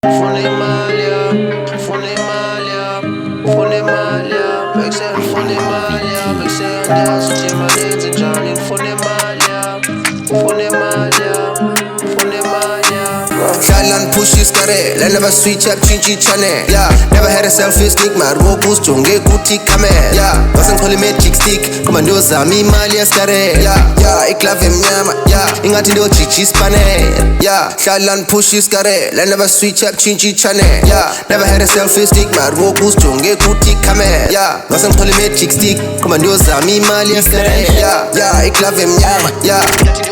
Shalan pushes kare, la never switch up chinchi chane. Yeah, never had a selfish stick, my robos jonge guti kame. Yeah, wasn't calling me chick stick, come on do zami mali skare. Yeah, ik love him nyama. Yeah, ingati ndo chichi spane. Yeah, shalan pushes kare, la never switch up chinchi chane. Yeah, never had a selfish stick, my robos jonge guti kame. Yeah, wasn't calling me chick stick, come on do zami mali skare. Yeah, ik love him nyama. Yeah.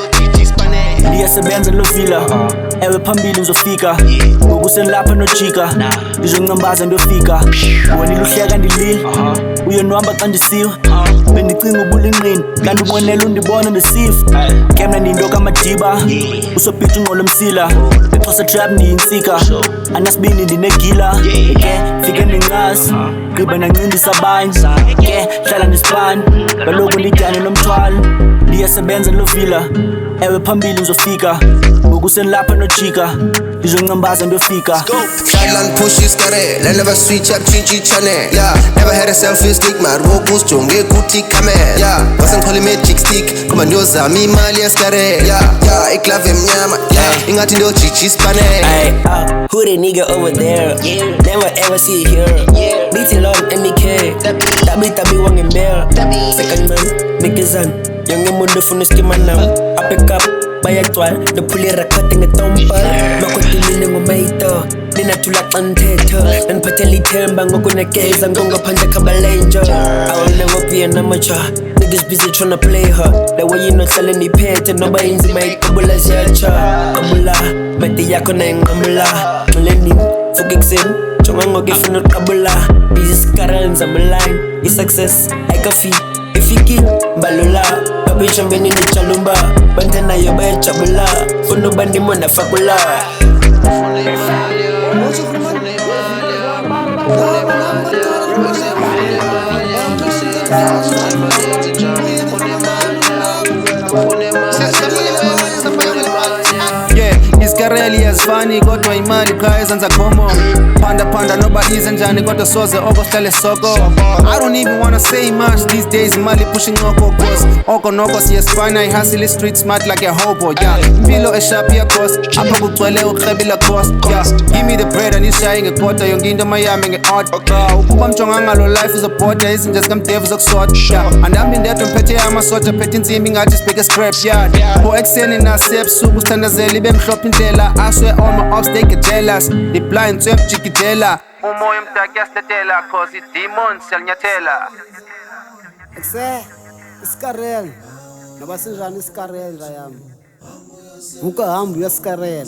Liyasebenza lo vila ewe phambili ngizofika ngokusenilapha nojika ngizonqambaza ndiyofika wena iluhleka ndilile uyenwamba xa ndisiwe bendicinga ubulinqini kanti ubonela undibona ndisifa kemna ndiyinto kamadiba usobhica ungqolo msila exhosa trap ndiyintsika anasibini ndinegila ke fike ndenqasi gqiba nancindisa abanye ke hlala ndisibani kaloku ndidyane nomthwalo liyasebenza lo vila ewe phambili ngizofika ngokusenilapha nojika ngizonqambaza ndiyofika Shalan pushes kare, la never switch up chinchi chane. Yeah, never had a selfish stick, my robos jonge guti kame. Yeah, wasn't calling me chick stick, come on do zami mali skare. Yeah, ik love him nyama. Yeah, ingati ndo chichi spane. Who the nigga over there? Never ever see here. BT long MK, tabi wange mel. Second man, mikizan. Young mundo funu skimanam. I pick up, buy a twal. The pulley rakat in the tompa. Makotili ngo maito. Nina tulak anteto. Nan pateli temba ngoko na keza ngonga panja kabalenjo. I will never be an amateur. Niggas busy tryna play her. The way you not selling the pet and nobody in my kabula zercha. Kabula, meti yako na ngamula. Tuleni, fugixin. Chongango gifino kabula. Busy scaranza malign. Is success, I can feel. Ifiki, balula. Babicha mbeni ni chalumba. Bantana yoba chabula. Fundo bandi mwana fakula. Iskareli yazifani kodwa imali kha ezenza khomo Panda noba ize njani kodwa soze oko sihlale soko I don't even wanna say much these days imali pushing oko cause oko noko siyesifana ihustle street smart like a hobo yeah impilo esharp ya cost apha kugcwele ukrebila cost yeah give me the bread and ishaye ngekota yonke into mayami nge-out ukuba mjonga ngalo life uzobhoda izinto zikamdevu zokusota yeah andambi ndedwa mphethe amasoja phethe insimbi ngathi sibheke scrap yeah bo ekseni nasebusuku sithandazela ibe mhlophe indlela aswe all my ops they get jealous the blind swep jikidela umoya mdaka yastetela cause it demons siyalinyathela Iskarel noba sinjani iskarel yami vuka hamba uyeskarel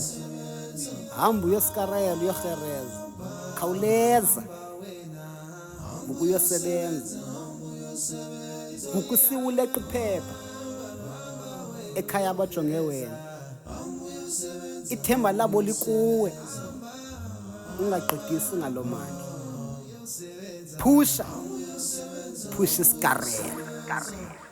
uyogereza khawuleza vuka uyosebenza vuka usiwuleqa iphepha ekhaya abajonge wena ithemba labo likuwe ungaqedisi ngalomandla push iskarel